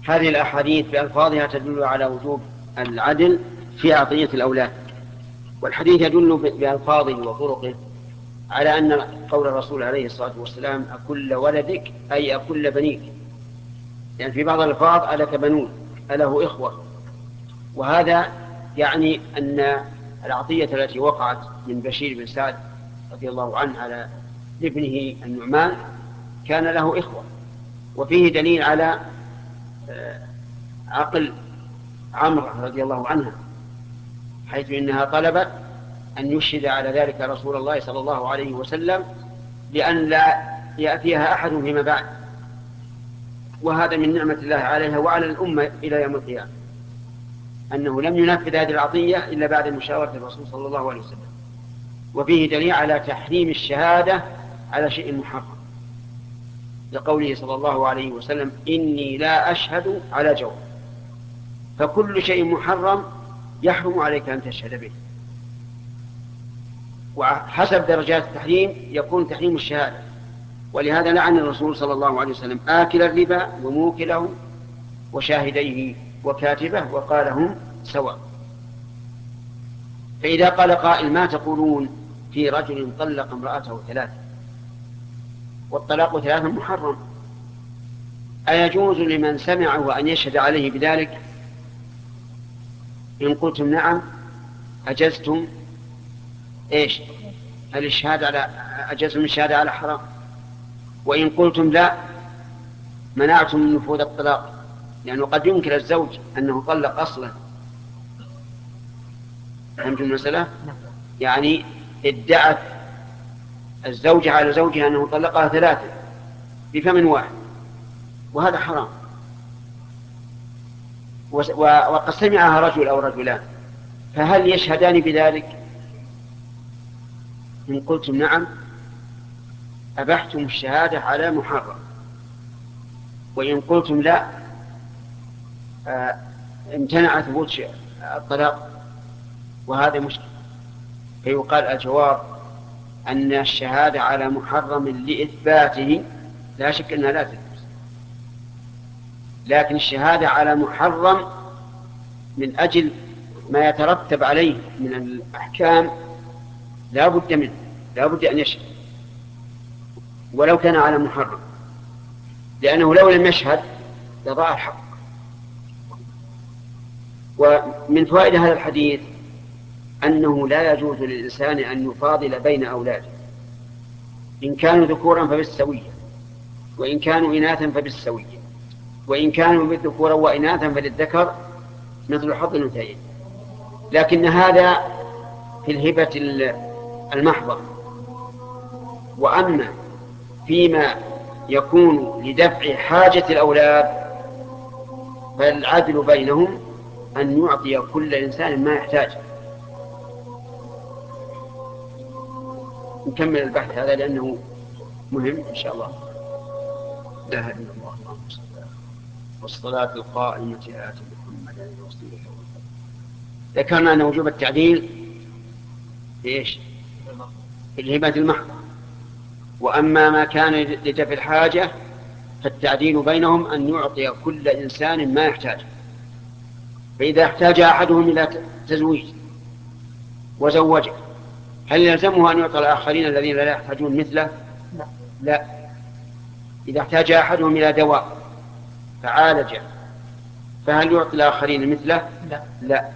هذه الأحاديث بألفاظها تدل على وجوب العدل في عطية الأولاد، والحديث يدل بألفاظه وطرقه على أن قول الرسول عليه الصلاة والسلام أكل ولدك أي أكل بنيك، يعني في بعض الألفاظ ألك بنون أله إخوة، وهذا يعني أن العطية التي وقعت من بشير بن سعد رضي الله عنه على ابنه النعمان كان له إخوة، وفيه دليل على عقل عمرو رضي الله عنها، حيث إنها طلبت أن يشهد على ذلك رسول الله صلى الله عليه وسلم لأن لا يأتيها أحد فيما بعد، وهذا من نعمة الله عليها وعلى الأمة إلى يوم القيامة، أنه لم ينفذ هذه العطية إلا بعد مشاورة الرسول صلى الله عليه وسلم. وفيه دليل على تحريم الشهادة على شيء محرم، لقوله صلى الله عليه وسلم إني لا أشهد على جور، فكل شيء محرم يحرم عليك أن تشهد به، وحسب درجات التحريم يكون تحريم الشهادة. ولهذا لعن الرسول صلى الله عليه وسلم آكل الربا وموكله وشاهديه وكاتبه وقال هم سواء. فإذا قال قائل ما تقولون في رجل طلق امرأته 3 والطلاق 3 محرم، أيجوز لمن سمعه أن يشهد عليه بذلك؟ إن قلتم نعم أجزتم إيش؟ الشهادة على أجزتم الشهادة على حرام، وإن قلتم لا منعتم من نفوذ الطلاق، لأنه قد ينكر الزوج أنه طلق أصلا. فهمتم المسألة؟ يعني ادعت الزوجة على زوجها أنه طلقها 3 بفم واحد، وهذا حرام. وقد سمعها رجل أو رجلان، فهل يشهدان بذلك؟ إن قلتم نعم أبحتم الشهادة على محرم، وإن قلتم لا امتنع ثبوت الطلاق، وهذا مشكل. فيقال الجواب أن الشهادة على محرم لإثباته لا شك أنها لا تثبت، لكن الشهادة على محرم من أجل ما يترتب عليه من الأحكام لا بد منه، لا بد أن يشهد ولو كان على محرم، لأنه لو لم يشهد لضاع الحق. ومن فوائد هذا الحديث أنه لا يجوز للإنسان أن يفاضل بين أولاده، إن كانوا ذكورا فبالسوية، وإن كانوا إناثا فبالسوية، وإن كانوا بالذكورا وإناثا فللذكر مثل حظ الأنثيين. لكن هذا في الهبة المحضة، وأما فيما يكون لدفع حاجة الأولاد فالعدل بينهم أن يعطي كل إنسان ما يحتاج. نكمل البحث هذا لأنه مهم إن شاء الله. لا إله إلا الله والصلاة القائمة آت محمدا الوسيلة. ذكرنا أن وجوب التعديل إيش؟ في الهبة المحضة، وأما ما كان لدفع الحاجة فالتعديل بينهم أن يعطي كل إنسان ما يحتاج. فإذا احتاج أحدهم إلى تزويج وزوجه هل يلزمه أن يعطي الآخرين الذين لا يحتاجون مثله؟ لا. إذا احتاج أحدهم إلى دواء فعالجه فهل يعطي الآخرين مثله؟ لا.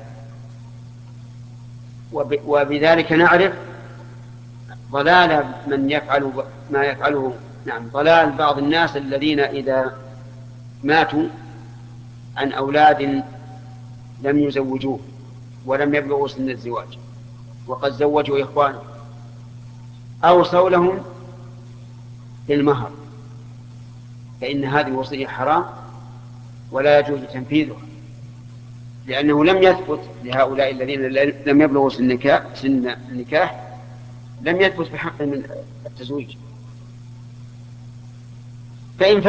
وبذلك نعرف ضلال من يفعل ما يفعله، نعم، ضلال بعض الناس الذين إذا ماتوا عن أولاد لم يزوجوه ولم يبلغوا سن الزواج وقد زوجوا إخوانه أوصوا لهم بالمهر، فإن هذه وصية حرام ولا يجوز تنفيذها، لأنه لم يثبت لهؤلاء الذين لم يبلغوا سن النكاح لم يثبت في حق من التزويج. فإن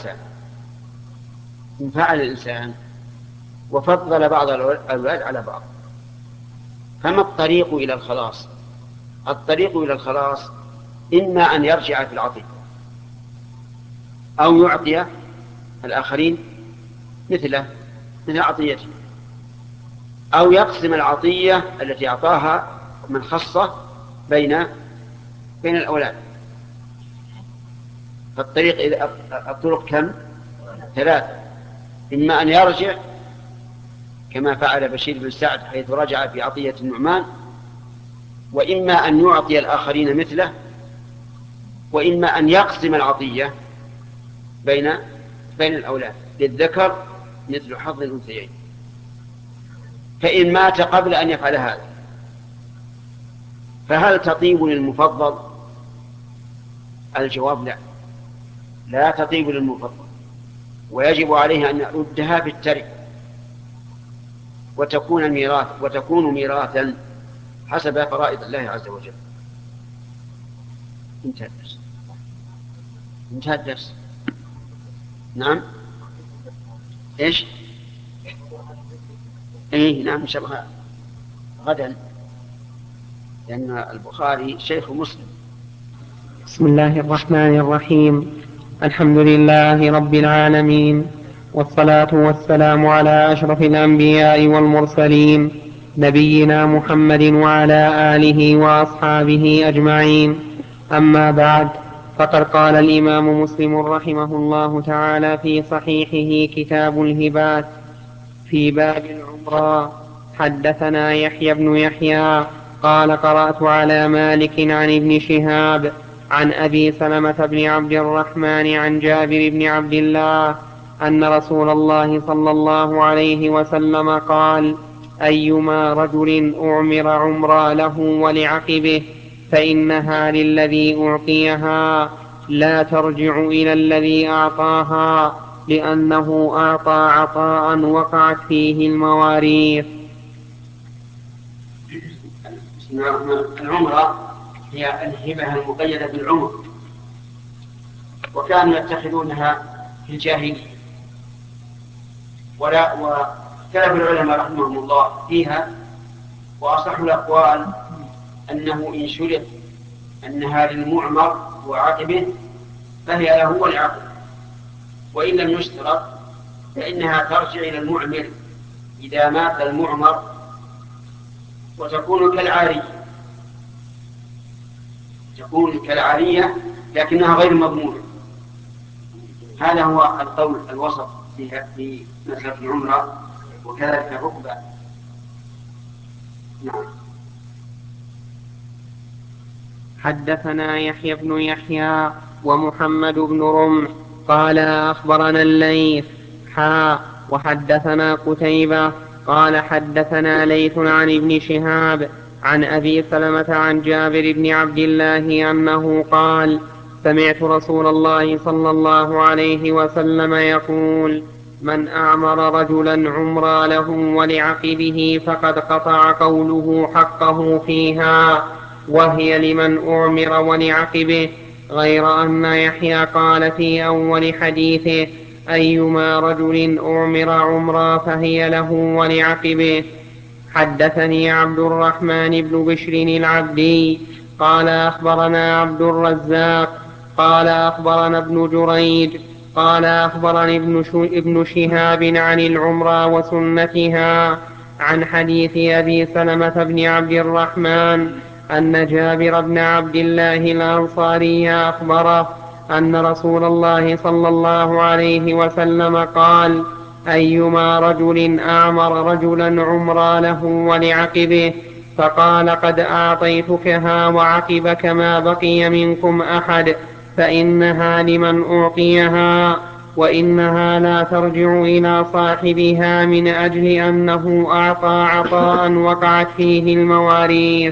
فعل الإنسان وفضل بعض الأولاد على بعض فما الطريق إلى الخلاص؟ الطريق إلى الخلاص إما أن يرجع في العطية أو يعطي الآخرين مثله مثل عطيته، أو يقسم العطية التي أعطاها من خصه بين الأولاد. الطرق كم؟ 3. إما أن يرجع كما فعل بشير بن سعد حيث رجع في عطية النعمان، وإما أن يعطي الآخرين مثله، وإما أن يقسم العطية بين الأولاد للذكر مثل حظ الأنثيين. فإن مات قبل أن يفعل هذا فهل تطيب للمفضل؟ الجواب لا، لا تطيب للمفضل، ويجب عليه أن يردها في الترك وتكون ميراثا حسب فرائض الله عز وجل. انتهى الدرس. نعم. ايش؟ ايه نعم ان شاء الله غدا، لأن البخاري شيخ مسلم. بسم الله الرحمن الرحيم. الحمد لله رب العالمين، والصلاة والسلام على أشرف الأنبياء والمرسلين، نبينا محمد وعلى آله وأصحابه أجمعين. أما بعد، فقد قال الإمام مسلم رحمه الله تعالى في صحيحه كتاب الهبات في باب العمرة: حدثنا يحيى بن يحيى قال قرأت على مالك عن ابن شهاب عن أبي سلمة بن عبد الرحمن عن جابر بن عبد الله أن رسول الله صلى الله عليه وسلم قال: أيما رجل أعمر عمرا له ولعقبه فإنها للذي أعطيها، لا ترجع إلى الذي أعطاها، لأنه أعطى عطاء وقعت فيه المواريث. العمرة هي الهبة المقيدة بالعمر، وكانوا يتخذونها في الجاهلية، واختلف العلماء رحمهم الله فيها، وأصح الأقوال أنه إن شرط أنها للمعمر وعقبه فهي له ولعقبه، وإن لم يشترط فإنها ترجع إلى المعمر إذا مات المعمر، وتكون كالعارية لكنها غير مضمونة. هذا هو القول الوسط في مسألة العمرة، وكذلك الركبة. نعم. حدثنا يحيى بن يحيى ومحمد بن رمح قال أخبرنا الليث وحدثنا قتيبة قال حدثنا ليث عن ابن شهاب عن أبي سلمة عن جابر بن عبد الله أنه قال: سمعت رسول الله صلى الله عليه وسلم يقول: من أعمر رجلا عمرا له ولعقبه فقد قطع قوله حقه فيها، وهي لمن أعمر ولعقبه. غير أن يحيى قال في أول حديثه: أيما رجل أعمر عمرا فهي له ولعقبه. حدثني عبد الرحمن بن بشر العبدي قال أخبرنا عبد الرزاق قال أخبرنا ابن جريج قال أخبرني ابن شهاب عن العمرة وسنتها عن حديث أبي سلمة بن عبد الرحمن أن جابر بن عبد الله الأنصاري أخبره أن رسول الله صلى الله عليه وسلم قال: أيما رجل أعمر رجلا عمرا له ولعقبه فقال: قد أعطيتكها وعقبك ما بقي منكم أحد، فإنها لمن أعطيها، وإنها لا ترجع إلى صاحبها من أجل أنه أعطى عطاء وقعت فيه المواريث.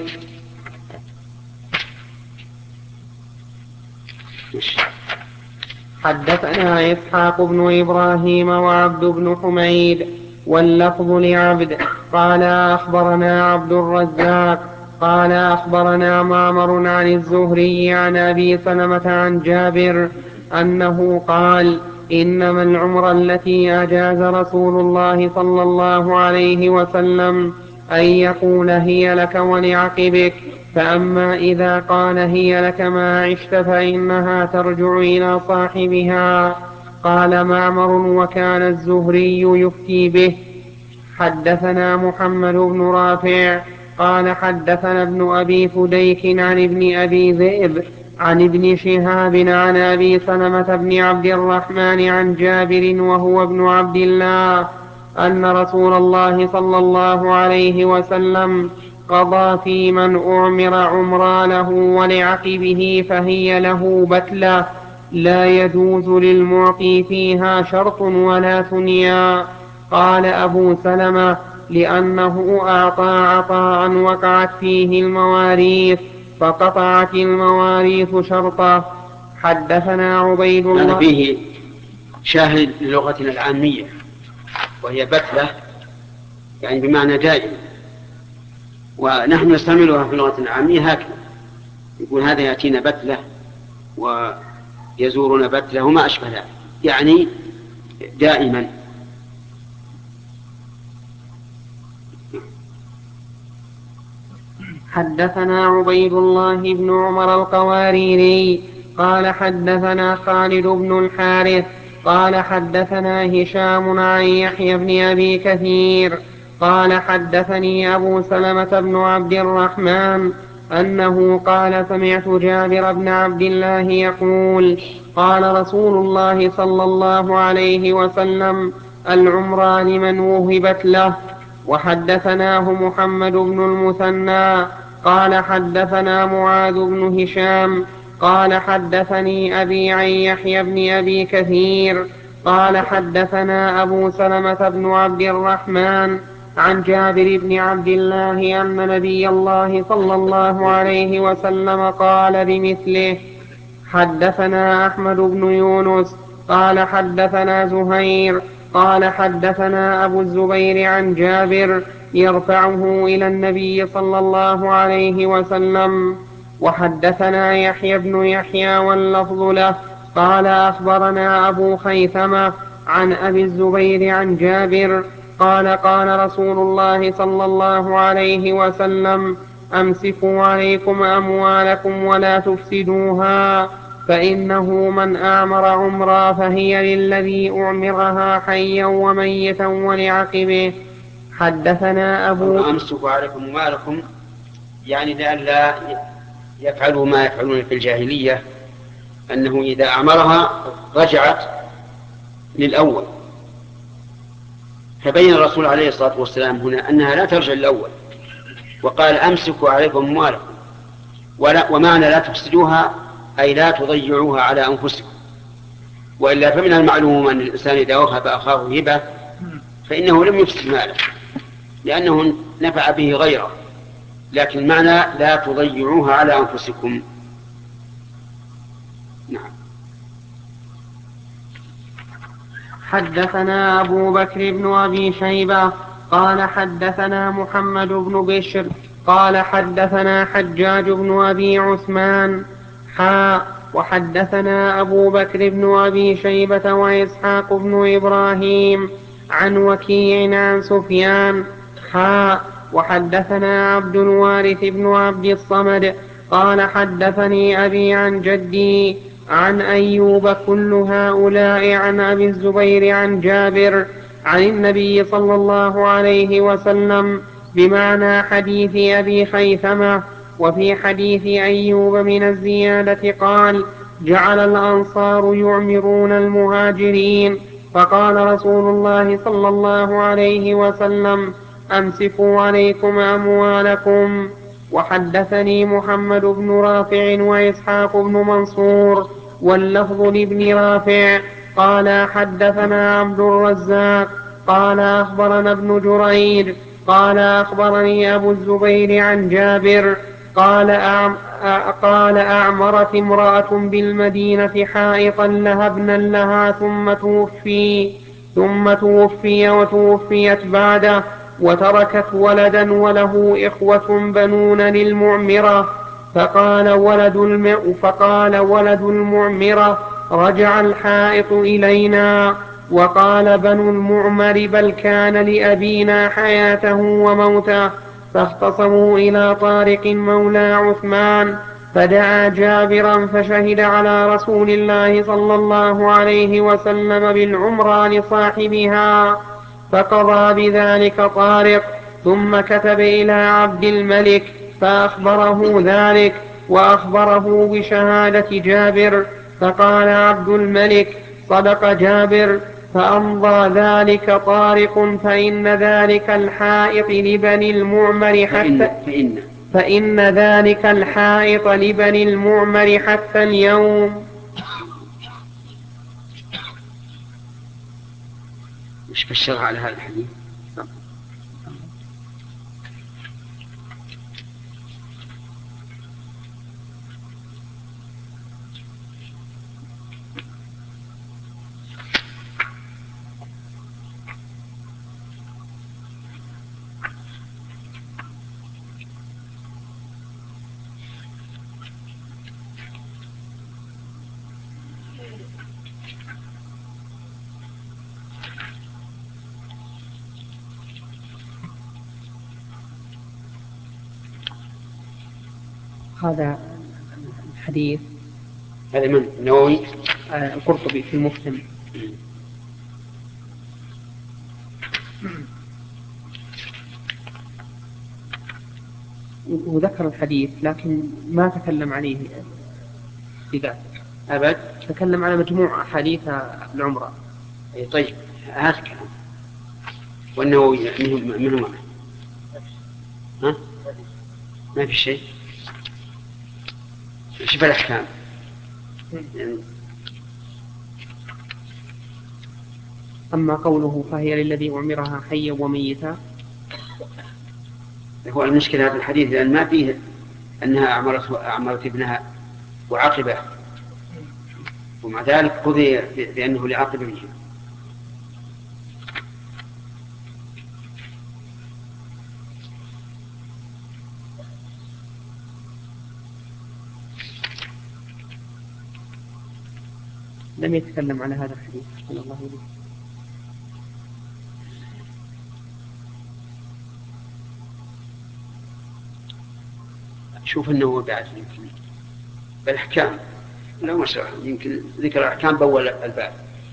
حدثنا إسحاق بن إبراهيم وعبد بن حميد واللفظ لعبد قال أخبرنا عبد الرزاق قال أخبرنا معمر عن الزهري عن أبي سلمة عن جابر أنه قال: إنما العمرة التي أجاز رسول الله صلى الله عليه وسلم أن يقول: هي لك ولعقبك، فأما إذا قال: هي لك ما عشت فإنها ترجع إلى صاحبها. قال معمر وكان الزهري يفتي به. حدثنا محمد بن رافع قال حدثنا ابن أبي فديك عن ابن أبي ذئب عن ابن شهاب عن أبي سلمة بن عبد الرحمن عن جابر وهو ابن عبد الله أن رسول الله صلى الله عليه وسلم قضى في من أعمر عمرانه ولعقبه فهي له بتلة لا يجوز للمعطي فيها شرط ولا ثنيا. قال أبو سلمة لأنه أعطى عطاء وقعت فيه المواريث فقطعت المواريث شرطه. حدثنا عبيد الله. هذا فيه شاهد للغتنا العامية وهي بتلة، يعني بمعنى دائم، ونحن نستعملها في اللغة العامية هكذا، يقول هذا يأتينا بتلة ويزورنا بتلة وما أشبه ذلك، يعني دائما. حدثنا عبيد الله بن عمر القواريري قال حدثنا خالد بن الحارث قال حدثنا هشام عن يحيى بن أبي كثير قال حدثني أبو سلمة بن عبد الرحمن أنه قال سمعت جابر بن عبد الله يقول قال رسول الله صلى الله عليه وسلم العمران من وهبت له. وحدثناه محمد بن المثنى قال حدثنا معاذ بن هشام قال حدثني أبي عن يحيى بن أبي كثير قال حدثنا أبو سلمة بن عبد الرحمن عن جابر بن عبد الله أن نبي الله صلى الله عليه وسلم قال بمثله. حدثنا أحمد بن يونس قال حدثنا زهير قال حدثنا أبو الزبير عن جابر يرفعه إلى النبي صلى الله عليه وسلم. وحدثنا يحيى بن يحيى واللفظ له قال أخبرنا أبو خيثمة عن أبي الزبير عن جابر قال قال رسول الله صلى الله عليه وسلم أمسكوا عليكم أموالكم ولا تفسدوها فإنه من أعمر عمرا فهي للذي أعمرها حيا وميتا ولعقبه. حدثنا أمسكوا عليكم أموالكم، يعني لئلا يفعلوا ما يفعلون في الجاهلية، أنه إذا أعمرها رجعت للأول، فبين الرسول عليه الصلاة والسلام هنا أنها لا ترجع للأول، وقال أمسكوا عليكم أموالكم، ومعنى لا تفسدوها أي لا تضيعوها على أنفسكم، وإلا فمن المعلوم أن الإنسان إذا وهب أخاه هبة فإنه لم يفسد ماله لأنه نفع به غيره، لكن معنى لا تضيعوها على أنفسكم. نعم. حدثنا أبو بكر بن أبي شيبة قال حدثنا محمد بن بشر قال حدثنا حجاج بن أبي عثمان وحدثنا أبو بكر بن أبي شيبة وإسحاق بن إبراهيم عن وكيع عن سفيان وحدثنا عبد الوارث بن عبد الصمد قال حدثني أبي عن جدي عن أيوب كل هؤلاء عن أبي الزبير عن جابر عن النبي صلى الله عليه وسلم بمعنى حديث أبي خيثمة. وفي حديث أيوب من الزيادة قال جعل الأنصار يعمرون المهاجرين فقال رسول الله صلى الله عليه وسلم أمسكوا عليكم أموالكم. وحدثني محمد بن رافع وإسحاق بن منصور واللفظ لابن رافع قال حدثنا عبد الرزاق قال أخبرنا ابن جرير قال أخبرني أبو الزبير عن جابر قال أعمرت امرأة بالمدينة حائطا لها ابنا لها ثم توفي وتوفيت بعده وتركت ولدا وله إخوة بنون للمعمرة فقال ولد المعمرة رجع الحائط إلينا. وقال بنو المعمر بل كان لأبينا حياته وموته فاختصموا إلى طارق مولى عثمان فدعا جابرا فشهد على رسول الله صلى الله عليه وسلم بالعمرة لصاحبها، فقضى بذلك طارق، ثم كتب إلى عبد الملك فأخبره ذلك، وأخبره بشهادة جابر، فقال عبد الملك: صدق جابر. فأمضى ذلك طارق، فإن ذلك الحائط لبني المعمر فإن ذلك الحائط لبني المعمر حتى اليوم. مش بالشرع على هذا الحديث؟ هذا الحديث هذا من النووي؟ القرطبي في المفهم. وذكر الحديث لكن ما تكلم عليه بذاته أبد، تكلم على مجموعة أحاديث العمرة. طيب هذا كلام. والنووي منهم ها؟ ما في شيء. شوف الأحكام يعني. أما قوله فهي للذي أعمرها حيا وميتا، هو المشكلة هذا الحديث لأن ما فيه أنها أعمرت ابنها وعاقبه، ومع ذلك قضي بأنه لعاقب ابنها. لم يتكلم على هذا الحديث صلى الله عليه وسلم. شوف أنه بعد يمكن بالأحكام لا ما شاء الله، يمكن ذكر الأحكام بول الباب.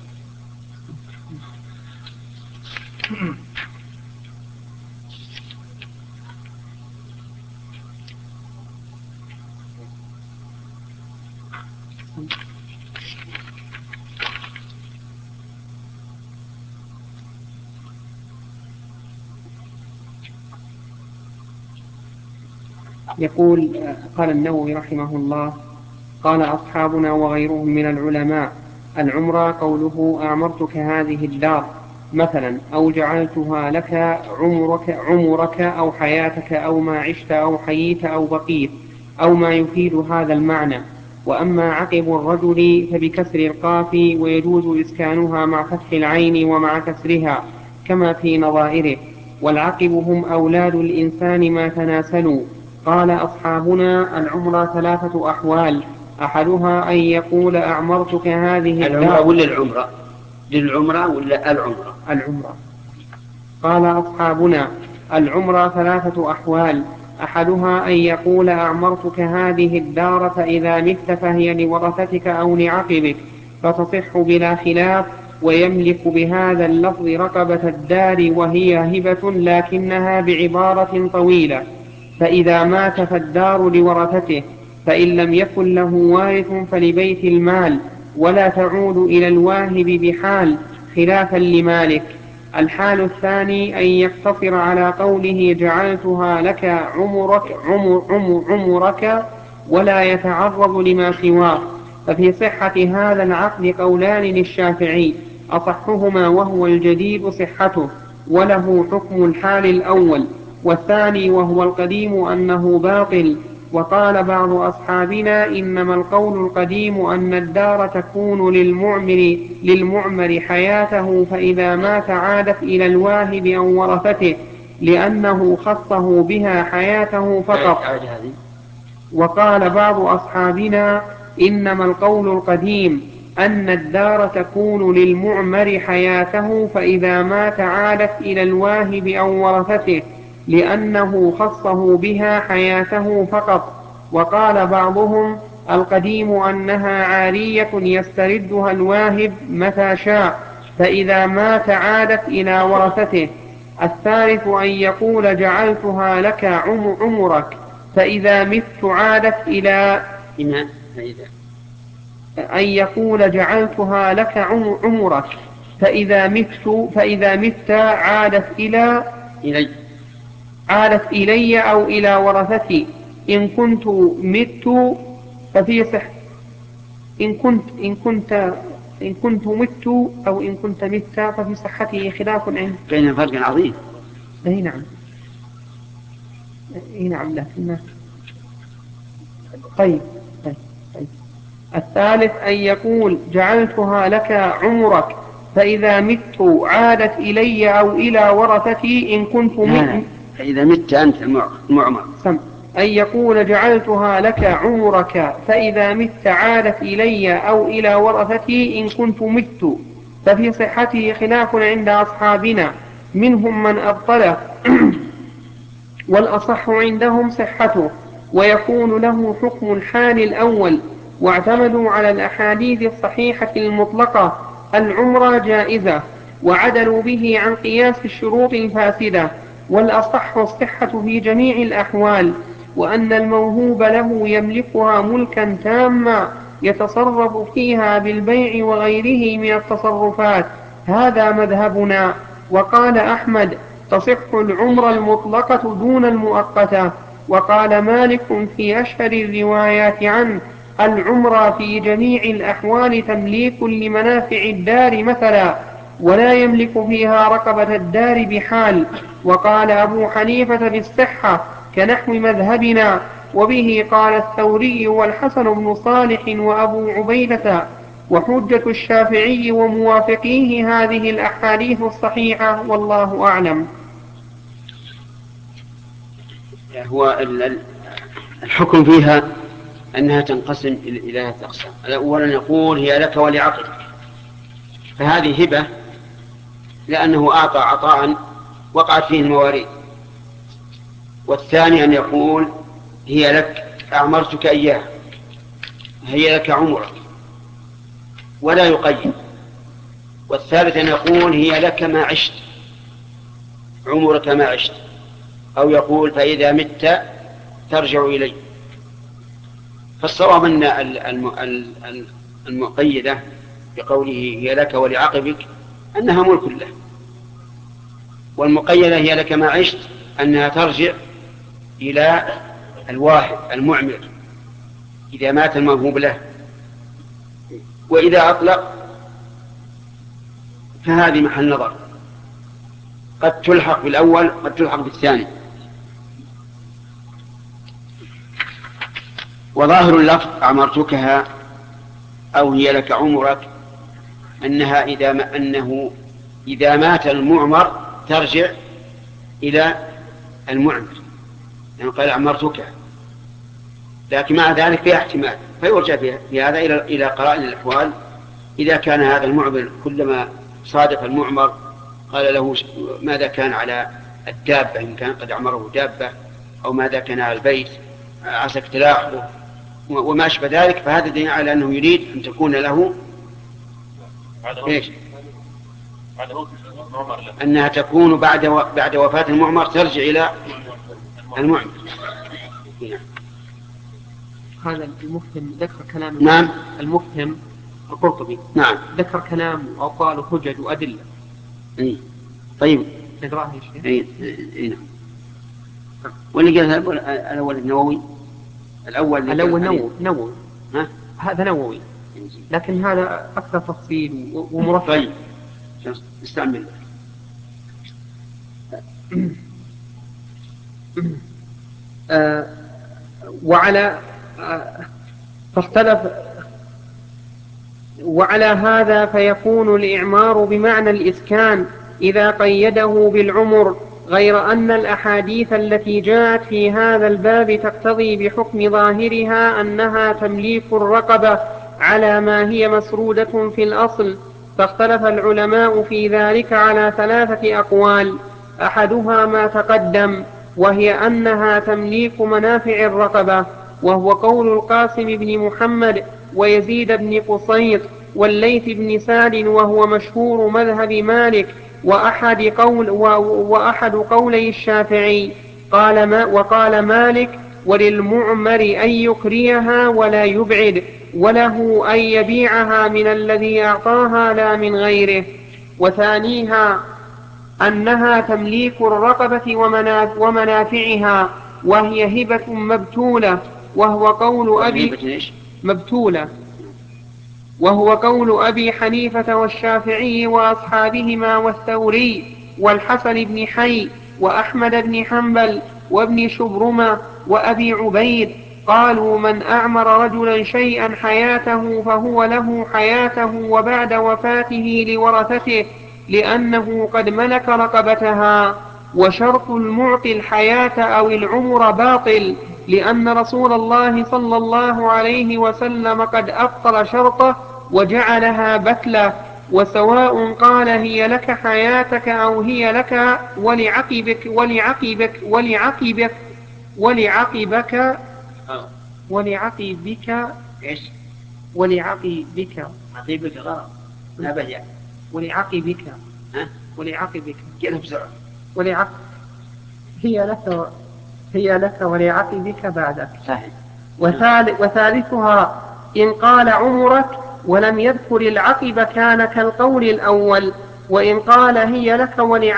يقول قال النووي رحمه الله: قال أصحابنا وغيرهم من العلماء: العمرة قوله أعمرتك هذه الدار مثلا، أو جعلتها لك عمرك أو حياتك أو ما عشت أو حييت أو بقيت، أو ما يفيد هذا المعنى. وأما عقب الرجل فبكسر القاف، ويجوز إسكانها مع فتح العين ومع كسرها كما في نظائره. والعقب هم أولاد الإنسان ما تناسلوا. قال أصحابنا: العمرة 3 أحوال، أحدها أن يقول أعمرتك هذه العمرة ولا العمرة؟ للعمرة ولا العمرة؟ العمرة. قال أصحابنا: العمرة 3 أحوال، أحدها أن يقول أعمرتك هذه الدار، فإذا مت فهي لورثتك أو لعقبك، فتصح بلا خلاف، ويملك بهذا اللفظ رقبة الدار، وهي هبة لكنها بعبارة طويلة. فإذا مات فالدار لورثته، فإن لم يكن له وارث فلبيت المال، ولا تعود إلى الواهب بحال، خلافا لمالك. الحال الثاني أن يقتصر على قوله جعلتها لك عمرك ولا يتعرض لما سواه. ففي صحة هذا العقد قولان للشافعي، أصحهما وهو الجديد صحته، وله حكم الحال الأول، والثاني وهو القديم أنه باطل. وقال بعض أصحابنا: إنما القول القديم أن الدار تكون للمعمر حياته، فإذا مات عادت إلى الواهب أو ورثته، لأنه خصه بها حياته فقط. وقال بعض أصحابنا: إنما القول القديم أن الدار تكون للمعمر حياته، فإذا مات عادت إلى الواهب أو ورثته، لأنه خصه بها حياته فقط. وقال بعضهم القديم أنها عارية يستردها الواهب متى شاء، فإذا مات عادت إلى ورثته. الثالث أن يقول جعلتها لك عمرك، فإذا مت عادت إلى أن يقول جعلتها لك عمرك، فإذا مت عادت إلي أو إلى ورثتي. إن كنت مت ففي صح إن كنت مت أو إن كنت مت ففي صحته خلاف عند بين فرق عظيم. أي نعم لكن طيب. الثالث أن يقول جعلتها لك عمرك، فإذا مت عادت إلي أو إلى ورثتي. إن كنت فإذا مت أنت المعمر. أن يقول جعلتها لك عمرك، فإذا مت عادت إلي أو إلى ورثتي. إن كنت مت، ففي صحته خلاف عند أصحابنا، منهم من أبطله والأصح عندهم صحته، ويكون له حكم الحال الأول. واعتمدوا على الأحاديث الصحيحة المطلقة العمرة جائزة، وعدلوا به عن قياس الشروط الفاسدة. والأصح الصحة في جميع الأحوال، وأن الموهوب له يملكها ملكا تاما يتصرف فيها بالبيع وغيره من التصرفات. هذا مذهبنا. وقال أحمد تصح العمرة المطلقة دون المؤقتة. وقال مالك في أشهر الروايات عنه العمرة في جميع الأحوال تمليك لمنافع الدار مثلا، ولا يملك فيها رقبة الدار بحال. وقال أبو حنيفة بالصحة كنحو مذهبنا، وبه قال الثوري والحسن بن صالح وأبو عبيدة. وحجة الشافعي وموافقيه هذه الأحاديث الصحيحة، والله أعلم. هو الحكم فيها أنها تنقسم إلى 3 أقسام. أولا يقول هي لك ولعقدك، فهذه هبة لأنه أعطى عطاء وقعت فيه المواريث. والثاني أن يقول هي لك أعمرتك إياها، هي لك عمرك، ولا يقيد. والثالث أن يقول هي لك ما عشت، عمرك ما عشت، أو يقول فإذا مت ترجع إلي. فالصواب أن المقيدة بقوله هي لك ولعقبك أنها ملك له، والمقيدة هي لك ما عشت أنها ترجع إلى الواهب المعمر إذا مات الموهوب له. وإذا أطلق فهذه محل نظر، قد تلحق بالأول قد تلحق بالثاني. وظاهر اللفظ أعمرتكها أو هي لك عمرك أنه إذا مات المعمر ترجع إلى المعمر، يعني قال أعمرتك، لكن مع ذلك فيها احتمال، فيرجع في هذا إلى قرائن الأحوال. إذا كان هذا المعمر كلما صادف المعمر قال له ماذا كان على الدابة، إن كان قد أعمره دابة، أو ماذا كان على البيت عسى اختلاقه وما أشبه ذلك، فهذا دليل على أنه يريد أن تكون له إيش؟ أنها تكون بعد وفاة المعمر ترجع إلى المعمر. هذا المفهم ذكر كلام. نعم. المفهم القرطبي نعم ذكر كلام وأقوال حجج وأدلة. طيب نقرأها يا شيخ. نعم. واللي قال الأول النووي، الأول نووي. هذا نووي، لكن هذا أكثر تفصيل ومرتب. طيب استعمل. وعلى هذا فيكون الإعمار بمعنى الإسكان إذا قيده بالعمر، غير أن الأحاديث التي جاءت في هذا الباب تقتضي بحكم ظاهرها أنها تمليك الرقبة على ما هي مسرودة في الأصل. فاختلف العلماء في ذلك على 3 أقوال. أحدها ما تقدم، وهي أنها تمليك منافع الرقبة، وهو قول القاسم بن محمد ويزيد بن قصيط والليث بن سعد، وهو مشهور مذهب مالك وأحد قولي الشافعي. وقال مالك: وللمعمر أن يكريها ولا يبعد، وله أن يبيعها من الذي أعطاها لا من غيره. وثانيها أنها تمليك الرقبة ومنافعها، وهي هبة مبتولة، وهو قول أبي حنيفة والشافعي وأصحابهما والثوري والحسن بن حي وأحمد بن حنبل وابن شبرمة وأبي عبيد. قالوا: من أعمر رجلا شيئا حياته فهو له حياته وبعد وفاته لورثته، لأنه قد ملك رقبتها. وشرط المعطي الحياة أو العمر باطل، لأن رسول الله صلى الله عليه وسلم قد أبطل شرطه وجعلها بتلة. وسواء قال: هي لك حياتك أو هي لك ولعقبك غرض ما بهي كده بسرعة. هي لك ولعقبك بعدك. وثالثها إن قال: عمرك ولم يذكر العقب كان كالقول الأول، وإن قال: هي لك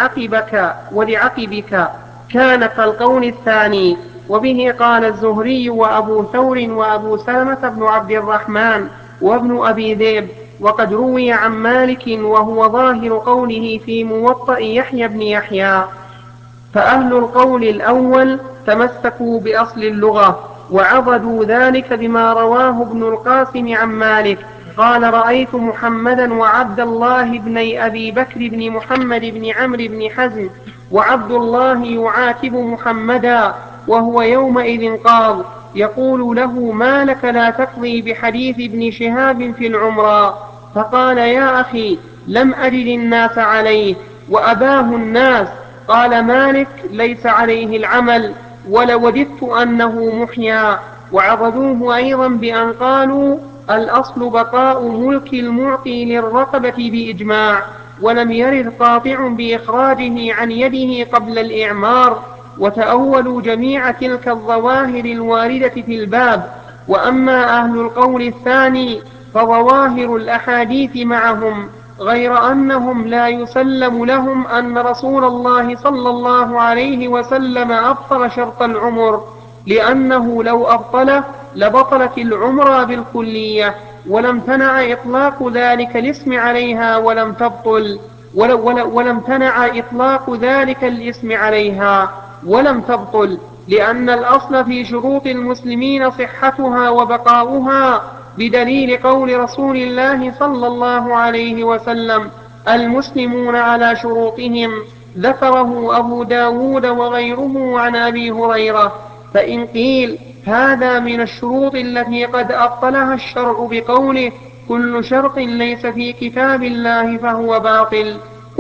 ولعقبك كان كالقول الثاني. وبه قال الزهري وأبو ثور وأبو سلمة بن عبد الرحمن وابن أبي ذئب. وقد روي عن مالك وهو ظاهر قوله في موطأ يحيى بن يحيى. فأهل القول الأول تمسكوا بأصل اللغة، وعضدوا ذلك بما رواه ابن القاسم عن مالك قال: رأيت محمدا وعبد الله بني أبي بكر بن محمد بن عمرو بن حزم وعبد الله يعاتب محمدا وهو يومئذ قاض، يقول له: ما لك لا تقضي بحديث ابن شهاب في العمرة؟ فقال: يا أخي، لم أجد الناس عليه وأباه الناس. قال مالك: ليس عليه العمل، ولوددت أنه محيا. وعضدوه أيضا بأن قالوا: الأصل بقاء ملك المعطي للرقبة بإجماع، ولم يرد قاطع بإخراجه عن يده قبل الإعمار. وتأولوا جميع تلك الظواهر الواردة في الباب. وأما أهل القول الثاني فظواهر الأحاديث معهم، غير أنهم لا يسلم لهم أن رسول الله صلى الله عليه وسلم أبطل شرط العمر، لأنه لو أبطله لبطلت العمرة بالكلية، ولم تنع إطلاق ذلك الاسم عليها ولم تبطل، لأن الأصل في شروط المسلمين صحتها وبقاؤها، بدليل قول رسول الله صلى الله عليه وسلم: المسلمون على شروطهم. ذكره أبو داود وغيره عن أبي هريرة. فإن قيل: هذا من الشروط التي قد أبطلها الشرع بقوله: كل شرط ليس في كتاب الله فهو باطل،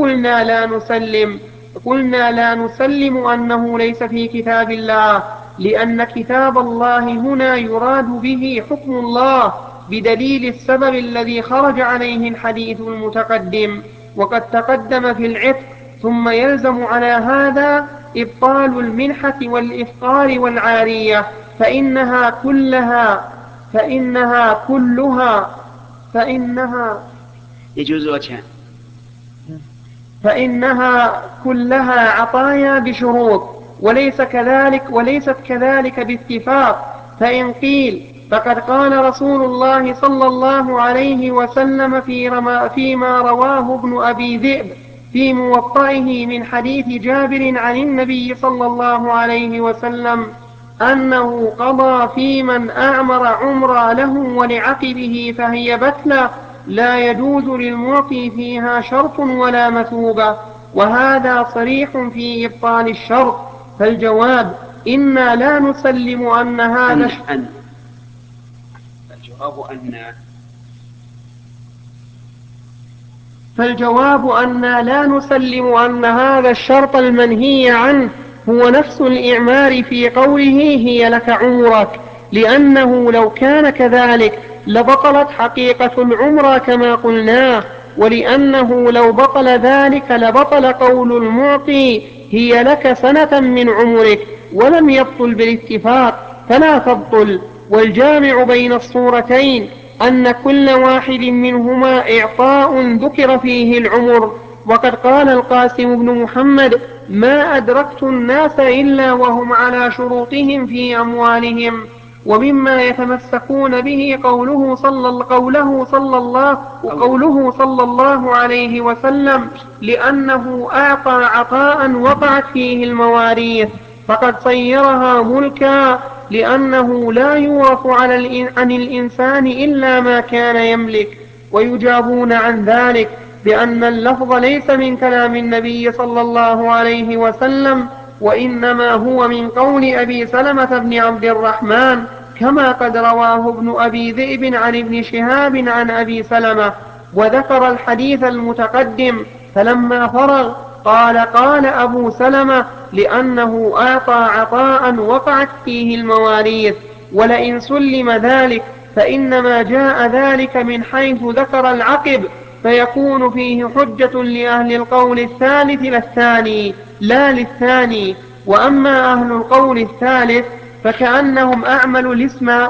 قلنا لا نسلم أنه ليس في كتاب الله، لأن كتاب الله هنا يراد به حكم الله، بدليل السبب الذي خرج عليه الحديث المتقدم، وقد تقدم في العتق. ثم يلزم على هذا إبطال المنحة والإفطار والعارية، فإنها كلها عطايا بشروط، وليست كذلك باتفاق. فإن قيل: فقد قال رسول الله صلى الله عليه وسلم فيما رواه ابن أبي ذئب في موطئه من حديث جابر عن النبي صلى الله عليه وسلم أنه قضى في من أعمر عمرا له ولعقبه فهي بتلة، لا يجوز للمعطي فيها شرط ولا مثوبة، وهذا صريح في إبطال الشرط. فالجواب: إنا لا نسلم أن هذا فالجواب أننا لا نسلم أن هذا الشرط المنهي عنه هو نفس الإعمار في قوله: هي لك عمرك، لأنه لو كان كذلك لبطلت حقيقة العمرة كما قلناه، ولأنه لو بطل ذلك لبطل قول المعطي هي لك سنة من عمرك، ولم يبطل بالاتفاق فلا تبطل. والجامع بين الصورتين أن كل واحد منهما إعطاء ذكر فيه العمر. وقد قال القاسم بن محمد: ما أدركت الناس إلا وهم على شروطهم في أموالهم. ومما يتمسكون به قوله صلى الله عليه وسلم: لأنه أعطى عطاء وقعت فيه المواريث، فقد صيرها ملكا، لأنه لا يورث عن الإنسان إلا ما كان يملك. ويجابون عن ذلك بأن اللفظ ليس من كلام النبي صلى الله عليه وسلم، وإنما هو من قول أبي سلمة بن عبد الرحمن، كما قد رواه ابن أبي ذئب عن ابن شهاب عن أبي سلمة. وذكر الحديث المتقدم، فلما فرغ قال أبو سلمة: لأنه أعطى عطاء وقعت فيه المواريث. ولئن سلم ذلك فإنما جاء ذلك من حيث ذكر العقب، فيكون فيه حجة لأهل القول الثالث لا للثاني. وأما أهل القول الثالث فكأنهم أعملوا الاسم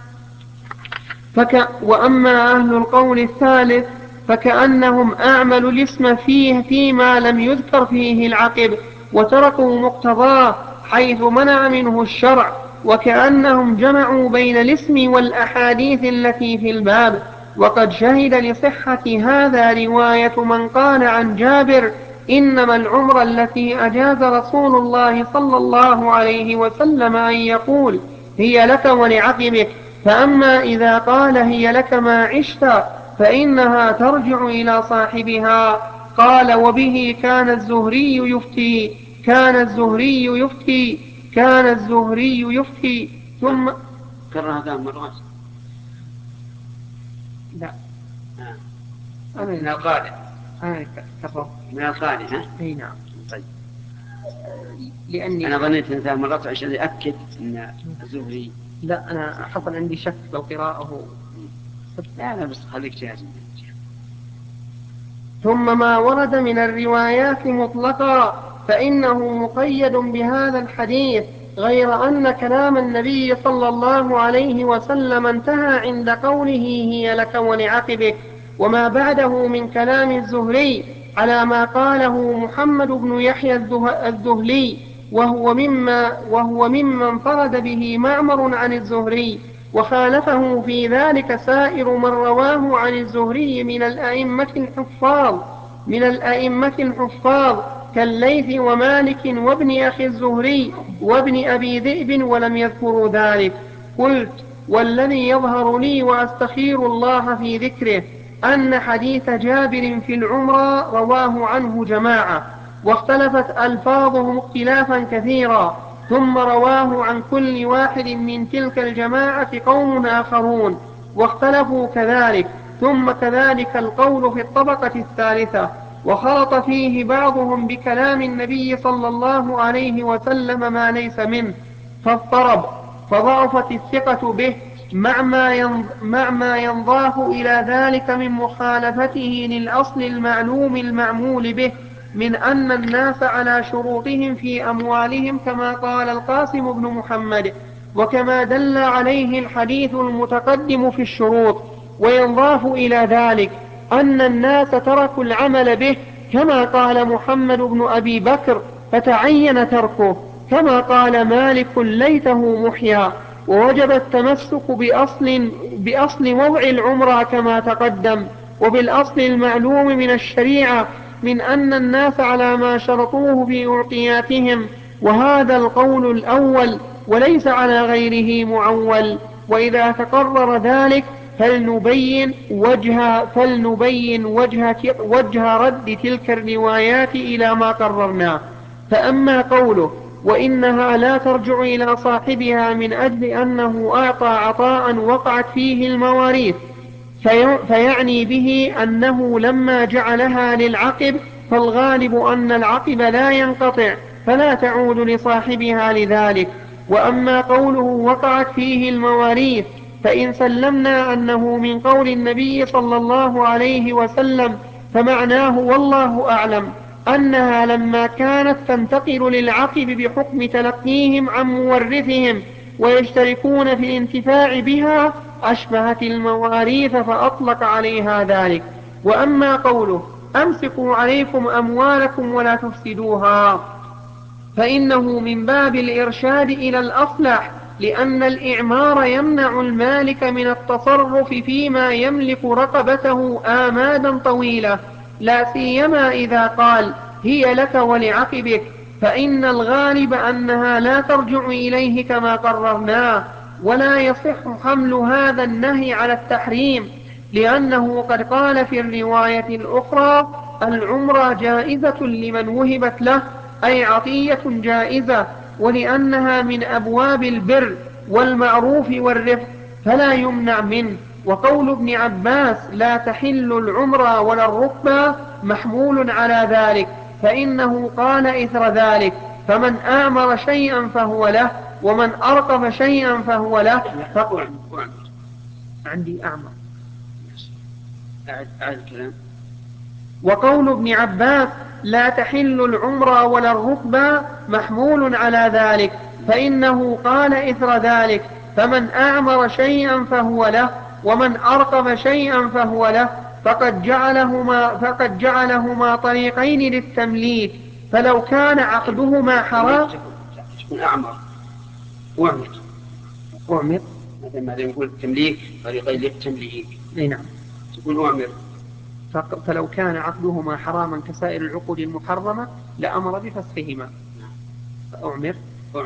فيما لم يذكر فيه العقب، وتركوا مقتضاه حيث منع منه الشرع، وكأنهم جمعوا بين الاسم والأحاديث التي في الباب. وقد شهد لصحة هذا رواية من قال عن جابر: إنما العمر التي أجاز رسول الله صلى الله عليه وسلم أن يقول هي لك ولعقبك، فأما إذا قال هي لك ما عشت فإنها ترجع إلى صاحبها. قال: وبه كان الزهري يفتي ثم كرر هذا مرات. لا من القارئ. من القارئ ها؟ أي نعم. طيب. لأني أنا ظنيت إن ثلاث مرات عشان يأكد أن الزهري. لا، أنا حصل عندي شك بالقراءة. لا بس خليك جاهز. ثم ما ورد من الروايات مطلقا فإنه مقيد بهذا الحديث، غير أن كلام النبي صلى الله عليه وسلم انتهى عند قوله هي لك ولعقبك. وما بعده من كلام الزهري على ما قاله محمد بن يحيى الذهلي، وهو مما انفرد به معمر عن الزهري، وخالفه في ذلك سائر من رواه عن الزهري من الأئمة الحفاظ كالليث ومالك وابن أخي الزهري وابن أبي ذئب، ولم يذكروا ذلك. قلت: والذي يظهر لي وأستخير الله في ذكره أن حديث جابر في العمرة رواه عنه جماعة، واختلفت ألفاظهم اختلافا كثيرا، ثم رواه عن كل واحد من تلك الجماعة قوم آخرون واختلفوا كذلك، ثم كذلك القول في الطبقة الثالثة، وخلط فيه بعضهم بكلام النبي صلى الله عليه وسلم ما ليس منه فاضطرب، فضعفت الثقة به مع ما ينضاف إلى ذلك من مخالفته للأصل المعلوم المعمول به من أن الناس على شروطهم في أموالهم، كما قال القاسم بن محمد، وكما دل عليه الحديث المتقدم في الشروط. وينضاف إلى ذلك أن الناس تركوا العمل به، كما قال محمد بن أبي بكر فتعين تركه، كما قال مالك ليته محيا. ووجب التمسك بأصل وضع العمرة كما تقدم، وبالأصل المعلوم من الشريعة من أن الناس على ما شرطوه في أعطياتهم، وهذا القول الأول وليس على غيره معول. وإذا تقرر ذلك فلنبين وجه رد تلك الروايات إلى ما قررناه. فأما قوله وإنها لا ترجع إلى صاحبها من أجل أنه أعطى عطاء وقعت فيه المواريث، فيعني به أنه لما جعلها للعقب فالغالب أن العقب لا ينقطع، فلا تعود لصاحبها لذلك. وأما قوله وقعت فيه المواريث فإن سلمنا أنه من قول النبي صلى الله عليه وسلم فمعناه والله أعلم أنها لما كانت تنتقل للعقب بحكم تلقيهم عن مورثهم ويشتركون في الانتفاع بها أشبهت المواريث فأطلق عليها ذلك. وأما قوله أمسكوا عليكم أموالكم ولا تفسدوها فإنه من باب الإرشاد إلى الأصلح، لأن الإعمار يمنع المالك من التصرف فيما يملك رقبته آمادا طويلة، لا سيما إذا قال هي لك ولعقبك، فإن الغالب أنها لا ترجع إليه كما قررناه، ولا يصح حمل هذا النهي على التحريم، لأنه قد قال في الرواية الأخرى العمرة جائزة لمن وهبت له، أي عطية جائزة، ولأنها من أبواب البر والمعروف والرفق فلا يمنع منه. وقول ابن عباس لا تحل العمرة ولا الركبة محمول على ذلك، فإنه قال إثر ذلك فمن آمر شيئا فهو له ومن أرقب شيئا فهو له. عندي أعمر. أعد الكلام. وقول ابن عباس لا تحل العمرة ولا الركبة محمول على ذلك، فإنه قال إثر ذلك فمن أعمر شيئا فهو له ومن أرقب شيئا فهو له، فقد جعلهما طريقين للتمليك، فلو كان عقدهما حرام. تكون أعمر أعمر مثل ما يقول التمليك طريقين للتمليك. نعم. تكون أعمر. فلو كان عقدهما حراما كسائر العقود المحرمة لأمر بفسخهما. فأعمر.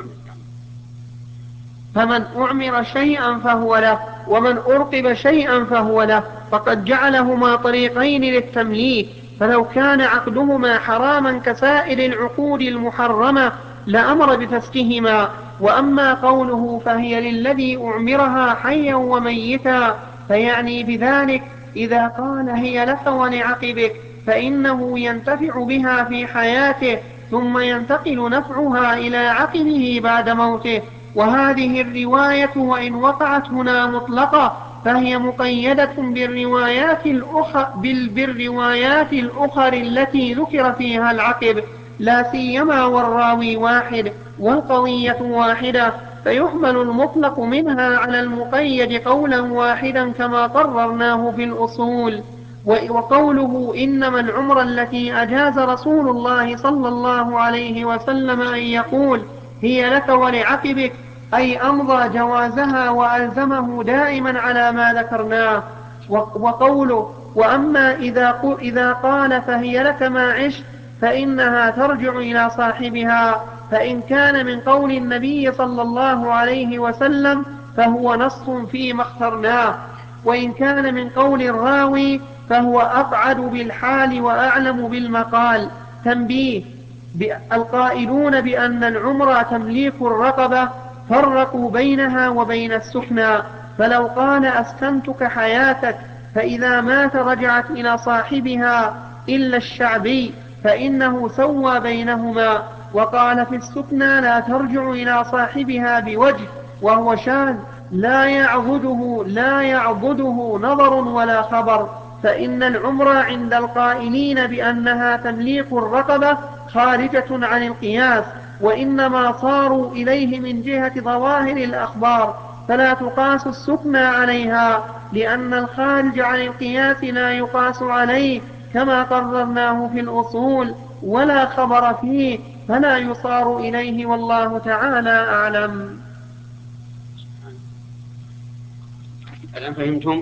فمن أعمر شيئا فهو له ومن أرقب شيئا فهو له، فقد جعلهما طريقين للتمليك، فلو كان عقدهما حراما كسائر العقود المحرمة لأمر بفسخهما. وأما قوله فهي للذي أعمرها حيا وميتا فيعني بذلك إذا قال هي لك ولعقبك فإنه ينتفع بها في حياته ثم ينتقل نفعها إلى عقبه بعد موته. وهذه الرواية وإن وقعت هنا مطلقة فهي مقيدة بالروايات الأخر التي ذكر فيها العقب، لا سيما والراوي واحد والقضية واحدة، فيحمل المطلق منها على المقيد قولا واحدا كما قررناه في الأصول. وقوله إنما العمرة التي أجاز رسول الله صلى الله عليه وسلم أن يقول هي لك ولعقبك أي أمضى جوازها وألزمه دائما على ما ذكرناه. وقوله وأما إذا قال فهي لك ما عشت فإنها ترجع إلى صاحبها، فإن كان من قول النبي صلى الله عليه وسلم فهو نص فيما اخترناه، وإن كان من قول الراوي فهو أبعد بالحال وأعلم بالمقال. تنبيه: القائلون بأن العمرة تمليك الرقبة فرقوا بينها وبين السكنى، فلو قال أسكنتك حياتك فإذا مات رجعت إلى صاحبها إلا الشعبي فإنه سوى بينهما، وقال في السكنى لا ترجع إلى صاحبها بوجه وهو شاذ لا يعضده نظر ولا خبر، فإن العمرة عند القائلين بأنها تمليك الرقبة خارجة عن القياس، وإنما صاروا إليه من جهة ظواهر الأخبار، فلا تقاس السكنى عليها، لأن الخارج عن القياس لا يقاس عليه كما قررناه في الأصول، ولا خبر فيه فلا يصار إليه، والله تعالى أعلم. الآن فهمتم؟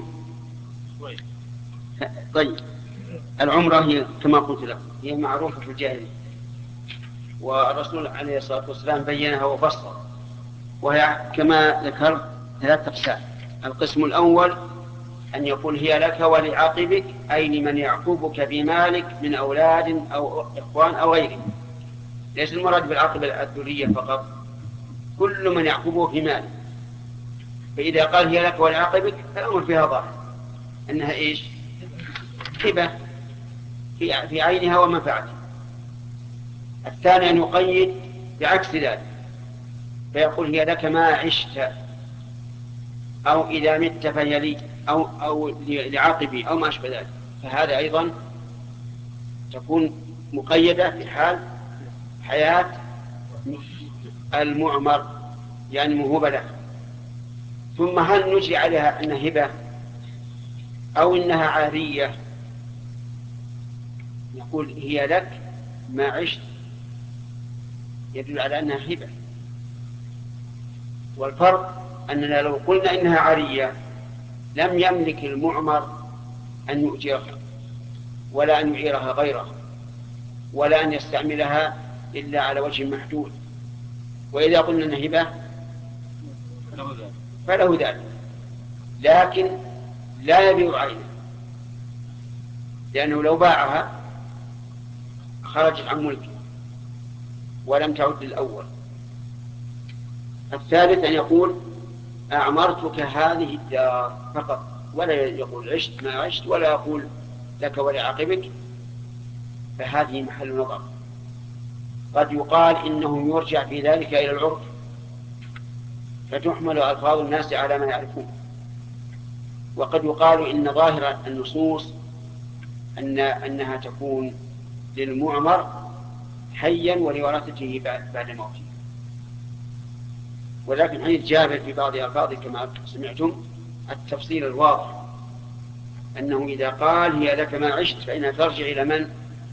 طيب، العمرة هي كما قلت لكم هي معروفة في الجاهلية، والرسول عليه الصلاة والسلام بينها وفصل، وهي كما ذكرت 3 أقسام. القسم الأول أن يقول هي لك ولعقبك، أي لمن يعقبك بمالك من أولاد أو إخوان أو غيرهم، ليس المراد بالعقبة الذرية فقط، كل من يعقبه بمالك. فإذا قال هي لك ولعقبك فالأمر فيها ظاهر أنها إيش؟ هبة في عينها ومنفعتها. الثاني أن يقيد بعكس ذلك، فيقول هي لك ما عشت، أو إذا مت فهي لي، أو لعاقبي أو ما أشبه ذلك، فهذا أيضا تكون مقيدة في حال حياة المعمر، يعني موهوبة له. ثم هل نجري عليها أنها هبة أو إنها عارية؟ نقول هي لك ما عشت يدل على أنها هبة، والفرق أننا لو قلنا إنها عارية لم يملك المعمر أن يؤجرها ولا أن يعيرها غيره ولا أن يستعملها إلا على وجه محدود. وإذا قلنا أنها هبة فله ذلك، لكن لا يبيع عينه، لأنه لو باعها خرجت عن ملكه ولم تعد للأول. الثالث أن يقول أعمرتك هذه الدار فقط، ولا يقول عشت ما عشت، ولا يقول لك ولعاقبك، فهذه محل نظر. قد يقال إنه يرجع في ذلك إلى العرف، فتحمل ألفاظ الناس على ما يعرفون. وقد يقال إن ظاهر النصوص أنها تكون للمعمر حيا ولورثته بعد موته. ولكن حديث جابر في بعض ألفاظه كما سمعتم التفصيل الواضح أنه إذا قال هي لك ما عشت فإنها ترجع إلى من؟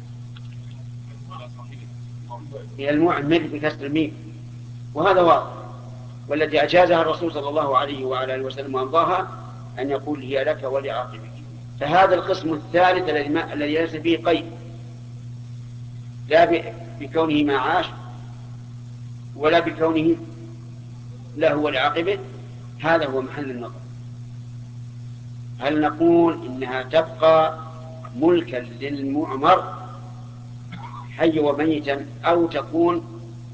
إلى المعمر بكسر الميم، وهذا واضح. والتي أجازها الرسول صلى الله عليه وعلى آله وسلم وأمضاها أن يقول هي لك ولعاقبك. فهذا القسم الثالث الذي ليس فيه قيد، لا بكونه ما عاش ولا بكونه له ولعاقبه، هذا هو محل النظر. هل نقول إنها تبقى ملكا للمعمر حي وميتا، أو تكون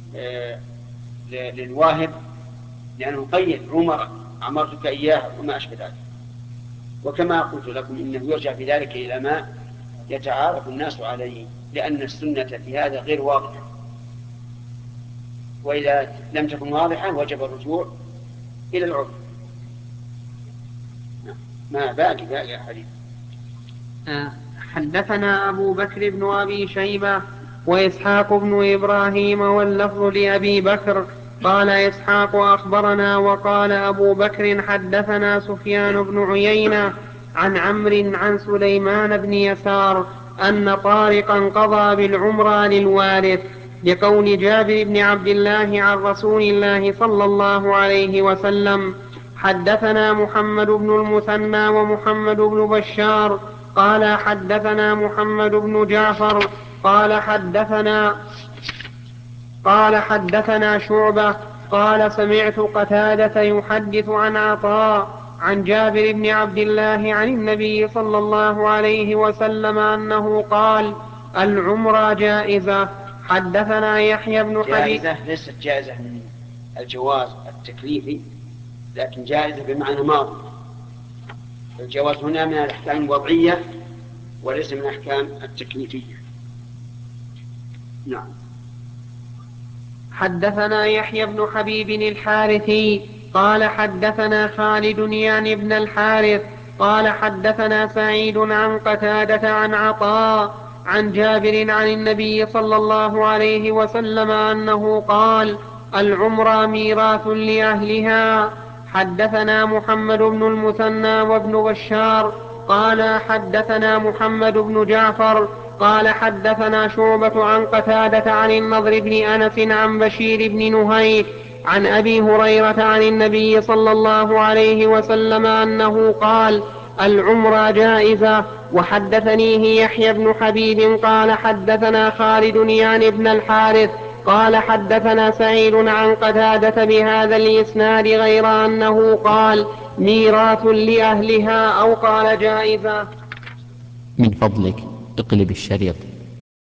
للواهب، لأنه قيد عمرتك إياها وما أشبه ذلك. وكما قلت لكم إنه يرجع في ذلك إلى ما يتعارف الناس عليه، لأن السنة في هذا غير واضحة، وإذا لم تكن واضحة وجب الرجوع إلى العرف. ما باقي يا حديث. حدثنا أبو بكر بن أبي شيبة وإسحاق بن إبراهيم واللفظ لأبي بكر. قال إسحاق أخبرنا، وقال أبو بكر حدثنا سفيان بن عيينة عن عمرو عن سليمان بن يسار أن طارقا قضى بالعمرة للوارث لقول جابر بن عبد الله عن رسول الله صلى الله عليه وسلم. حدثنا محمد بن المثنى ومحمد بن بشار قال حدثنا محمد بن جعفر قال حدثنا شعبة قال سمعت قتادة يحدث عن عطاء عن جابر بن عبد الله عن النبي صلى الله عليه وسلم أنه قال العمرة جائزة. حدثنا يحيى بن حبيب. جائزة ليست جائزة من الجواز التكليفي، لكن جائزة بمعنى ماضي. الجواز هنا من الأحكام الوضعية وليس من الأحكام التكليفية. نعم. حدثنا يحيى بن حبيب الحارثي قال حدثنا خالد يعني بن الحارث قال حدثنا سعيد عن قتادة عن عطاء عن جابر عن النبي صلى الله عليه وسلم أنه قال العمرة ميراث لأهلها. حدثنا محمد بن المثنى وابن بشار قال حدثنا محمد بن جعفر قال حدثنا شعبة عن قتادة عن النضر بن أنس عن بشير بن نهيك عن أبي هريرة عن النبي صلى الله عليه وسلم أنه قال العمرة جائزة. وحدثنيه يحيى بن حبيب قال حدثنا خالد يعني بن الحارث قال حدثنا سعيد عن قتادة بهذا الإسناد غير أنه قال ميراث لأهلها أو قال جائزة. من فضلك اقلب الشريط